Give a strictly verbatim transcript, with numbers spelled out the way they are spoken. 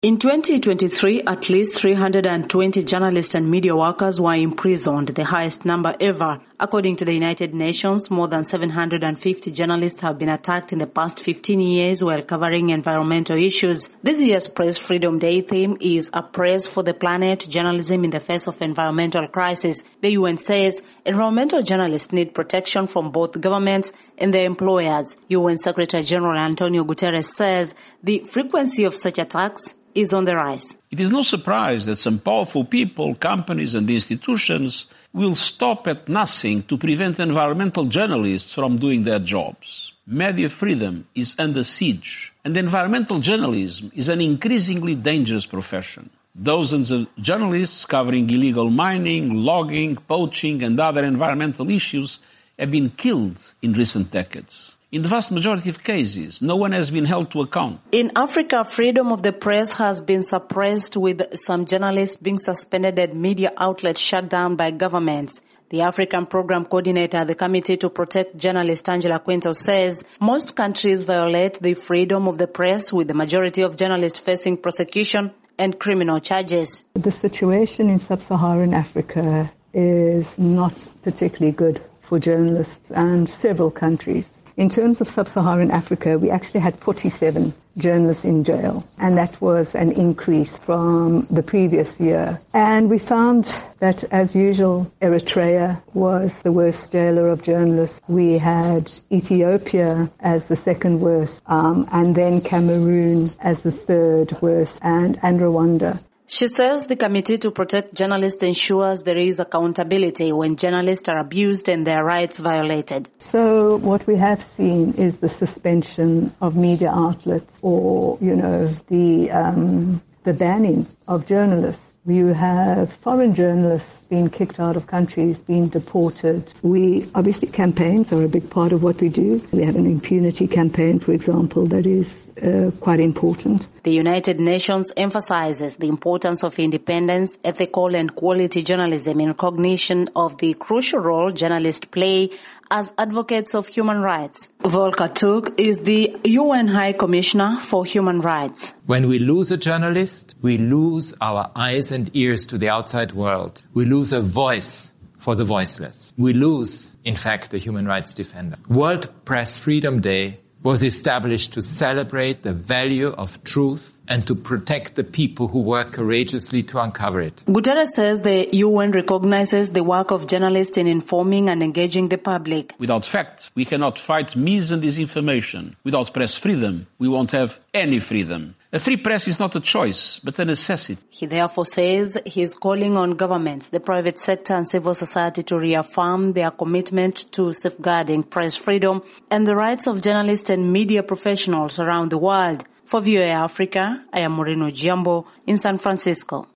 In twenty twenty-three, at least three hundred twenty journalists and media workers were imprisoned, the highest number ever. According to the United Nations, more than seven hundred fifty journalists have been attacked in the past fifteen years while covering environmental issues. This year's Press Freedom Day theme is A Press for the Planet, Journalism in the Face of Environmental Crisis. The U N says environmental journalists need protection from both governments and their employers. U N Secretary General Antonio Guterres says the frequency of such attacks is on the rise. It is no surprise that some powerful people, companies and institutions will stop at nothing to prevent environmental journalists from doing their jobs. Media freedom is under siege, and environmental journalism is an increasingly dangerous profession. Dozens of journalists covering illegal mining, logging, poaching and other environmental issues have been killed in recent decades. In the vast majority of cases, no one has been held to account. In Africa, freedom of the press has been suppressed, with some journalists being suspended and media outlets shut down by governments. The African Program Coordinator at the Committee to Protect Journalists, Angela Quinto, says most countries violate the freedom of the press, with the majority of journalists facing prosecution and criminal charges. The situation in sub-Saharan Africa is not particularly good for journalists and several countries. In terms of sub-Saharan Africa, we actually had forty-seven journalists in jail, and that was an increase from the previous year. And we found that, as usual, Eritrea was the worst jailer of journalists. We had Ethiopia as the second worst, um, and then Cameroon as the third worst, and, and Rwanda. She says the Committee to Protect Journalists ensures there is accountability when journalists are abused and their rights violated. So what we have seen is the suspension of media outlets, or, you know, the um, the banning of journalists. You have foreign journalists being kicked out of countries, being deported. We, obviously, campaigns are a big part of what we do. We have an impunity campaign, for example, that is uh, quite important. The United Nations emphasizes the importance of independence, ethical and quality journalism in recognition of the crucial role journalists play as advocates of human rights. Volker Turk is the U N High Commissioner for Human Rights. When we lose a journalist, we lose our eyes and ears to the outside world. We lose a voice for the voiceless. We lose, in fact, a human rights defender. World Press Freedom Day was established to celebrate the value of truth and to protect the people who work courageously to uncover it. Guterres says the U N recognizes the work of journalists in informing and engaging the public. Without facts, we cannot fight mis and disinformation. Without press freedom, we won't have any freedom. A free press is not a choice, but a necessity. He therefore says he is calling on governments, the private sector and civil society to reaffirm their commitment to safeguarding press freedom and the rights of journalists and media professionals around the world. For V O A Africa, I am Moreno Giambo in San Francisco.